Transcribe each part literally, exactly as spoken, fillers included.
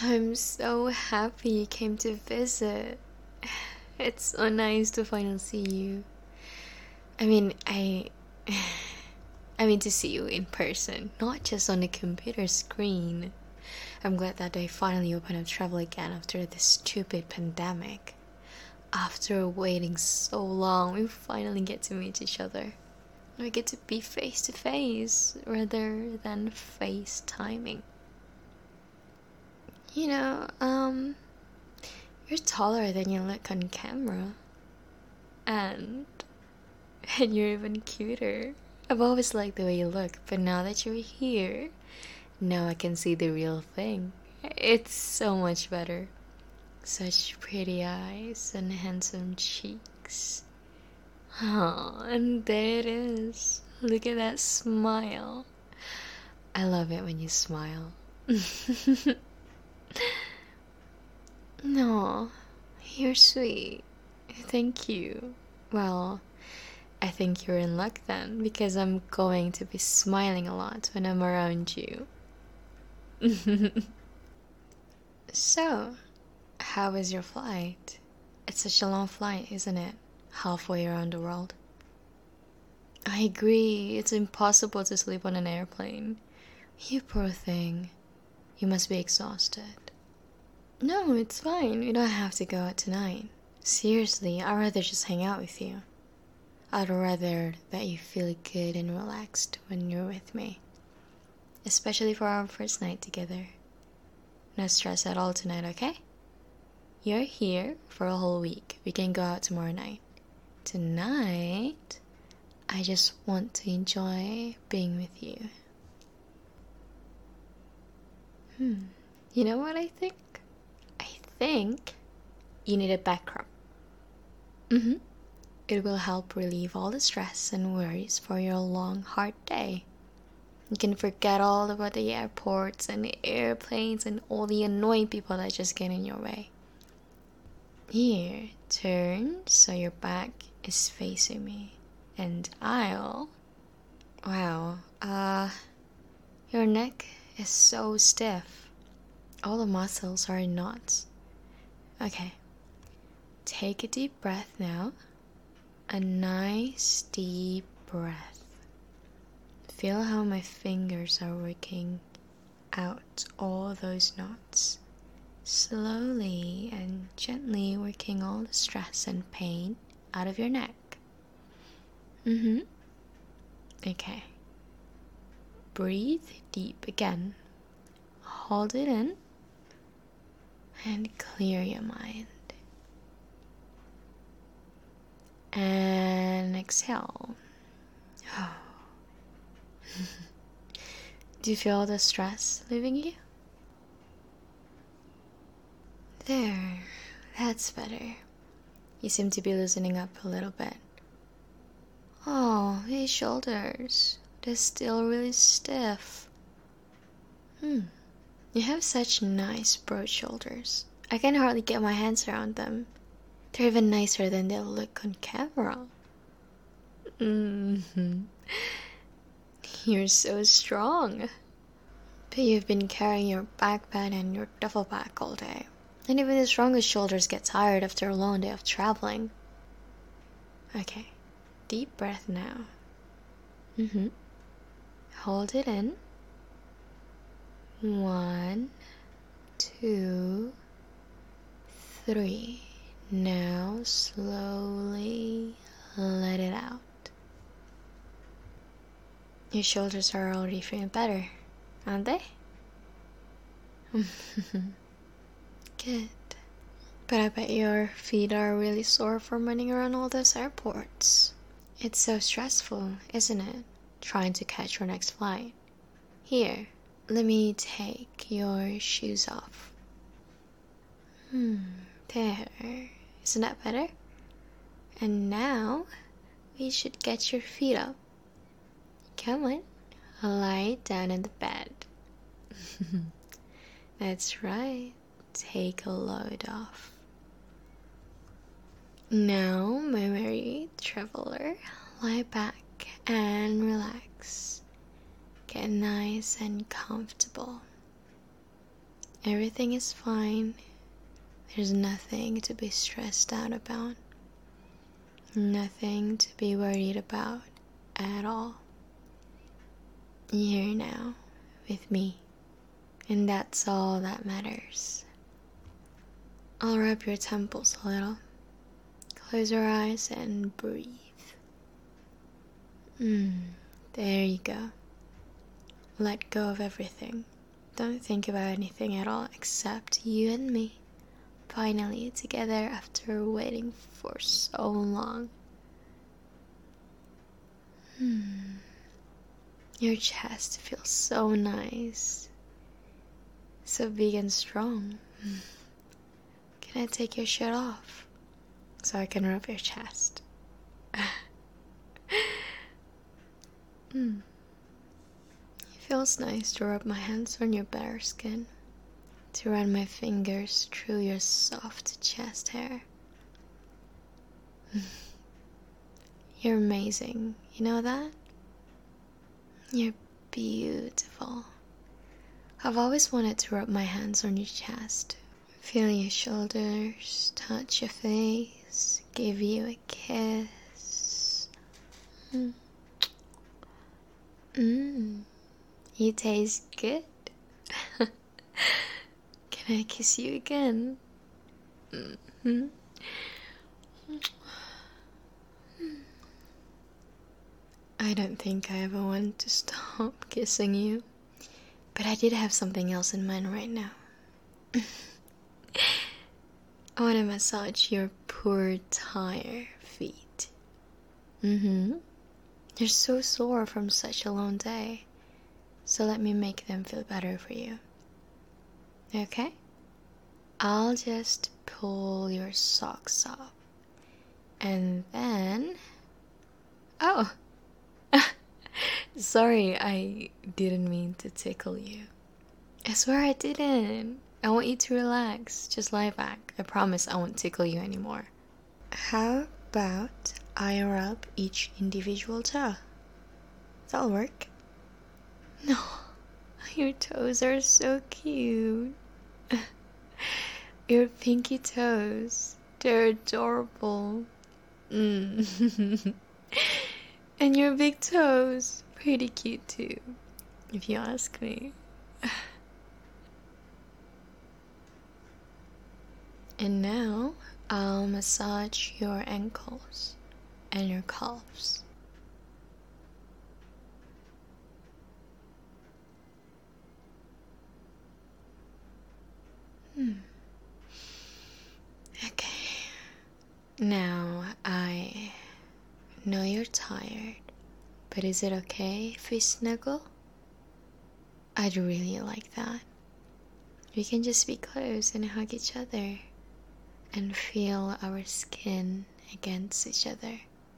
I'm so happy you came to visit. It's so nice to finally see you. I mean, I. I mean, to see you in person, not just on the computer screen. I'm glad that they finally opened up travel again after this stupid pandemic. After waiting so long, we finally get to meet each other. We get to be face to face rather than FaceTiming. You know, um, you're taller than you look on camera. And, and you're even cuter. I've always liked the way you look, but now that you're here, now I can see the real thing. It's so much better. Such pretty eyes and handsome cheeks. Oh, and there it is. Look at that smile. I love it when you smile. No, you're sweet. Thank you. Well, I think you're in luck then, because I'm going to be smiling a lot when I'm around you. So, how was your flight? It's such a long flight, isn't it? Halfway around the world. I agree, it's impossible to sleep on an airplane. You poor thing. You must be exhausted. No, it's fine. We don't have to go out tonight. Seriously, I'd rather just hang out with you. I'd rather that you feel good and relaxed when you're with me. Especially for our first night together. No stress at all tonight, okay? You're here for a whole week. We can go out tomorrow night. Tonight, I just want to enjoy being with you. Hmm. You know what I think? I think you need a back rub. Mm-hmm. It will help relieve all the stress and worries for your long, hard day. You can forget all about the airports and the airplanes and all the annoying people that just get in your way. Here, turn so your back is facing me. And I'll... Wow, uh... your neck is so stiff. All the muscles are in knots. Okay. Take a deep breath now. A nice deep breath. Feel how my fingers are working out all those knots. Slowly and gently working all the stress and pain out of your neck. Mm-hmm. Okay. Breathe deep again. Hold it in. And clear your mind. And exhale. Do you feel the stress leaving you? There, that's better. You seem to be loosening up a little bit. Oh, his shoulders. They're still really stiff. Hmm. You have such nice broad shoulders. I can hardly get my hands around them. They're even nicer than they look on camera. Mm-hmm. You're so strong. But you've been carrying your backpack and your duffel bag all day. And even the strongest shoulders get tired after a long day of traveling. Okay, deep breath now. Mm-hmm. Hold it in. One, two, three. Now slowly let it out. Your shoulders are already feeling better, aren't they? Good. But I bet your feet are really sore from running around all those airports. It's so stressful, isn't it? Trying to catch your next flight. Here, let me take your shoes off. Hmm, there. Isn't that better? And now, we should get your feet up. Come on, lie down in the bed. That's right, take a load off. Now, my merry traveler, lie back and relax. Get nice and comfortable. Everything is fine. There's nothing to be stressed out about. Nothing to be worried about at all. You're now with me, and that's all that matters. I'll rub your temples a little. Close your eyes and breathe. Mm, there you go. Let go of everything. Don't think about anything at all except you and me. Finally together after waiting for so long. Hmm. Your chest feels so nice. So big and strong. Can I take your shirt off so I can rub your chest? mm. It feels nice to rub my hands on your bare skin, to run my fingers through your soft chest hair. You're amazing, you know that? You're beautiful. I've always wanted to rub my hands on your chest, feel your shoulders, touch your face, give you a kiss. Mm. Mm. You taste good. Can I kiss you again? Mm-hmm. I don't think I ever want to stop kissing you, but I did have something else in mind right now. I want to massage your poor, tired feet. Mm-hmm. They're so sore from such a long day, so let me make them feel better for you. Okay? I'll just pull your socks off, and then... Oh! Sorry, I didn't mean to tickle you. I swear I didn't. I want you to relax. Just lie back. I promise I won't tickle you anymore. How about I rub each individual toe? That'll work. No, your toes are so cute. Your pinky toes. They're adorable. Mm. And your big toes, pretty cute too, if you ask me. And now, I'll massage your ankles and your calves. Hmm. Okay. Now, I know you're tired, but is it okay if we snuggle? I'd really like that. We can just be close and hug each other and feel our skin against each other.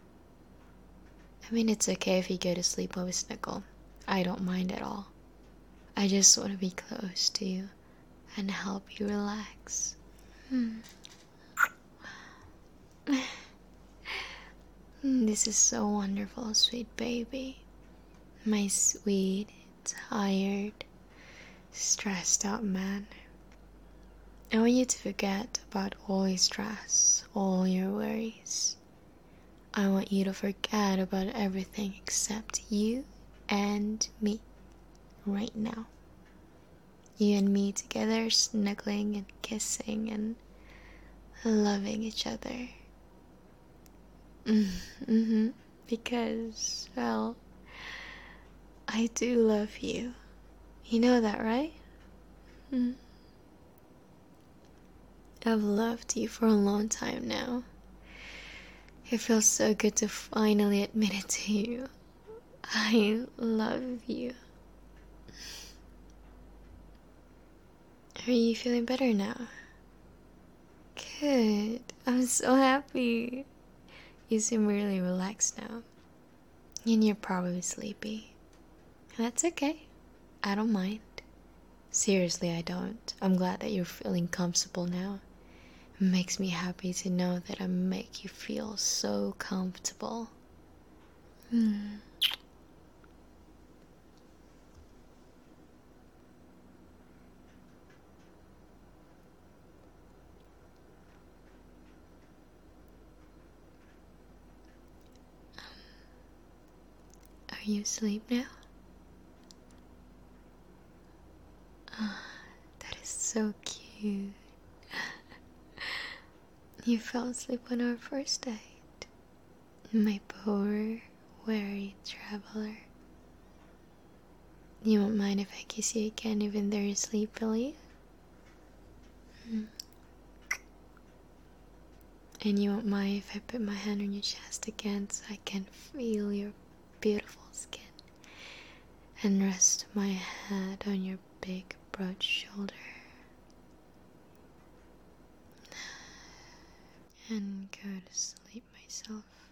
I mean, it's okay if you go to sleep while we snuggle. I don't mind at all. I just want to be close to you and help you relax. Hmm. This is so wonderful, sweet baby. My sweet, tired, stressed out man. I want you to forget about all your stress, all your worries. I want you to forget about everything except you and me right now. You and me together, snuggling and kissing and loving each other. Mm-hmm. Because, well, I do love you. You know that, right? Mm. I've loved you for a long time now. It feels so good to finally admit it to you. I love you. Are you feeling better now? Good. I'm so happy. You seem really relaxed now. And you're probably sleepy. That's okay. I don't mind. Seriously, I don't. I'm glad that you're feeling comfortable now. It makes me happy to know that I make you feel so comfortable. Hmm. you asleep now? Ah, that is so cute. You fell asleep on our first date. My poor, weary traveler. You won't mind if I kiss you again even though you're sleepily? Mm. And you won't mind if I put my hand on your chest again so I can feel your beautiful skin and rest my head on your big broad shoulder and go to sleep myself.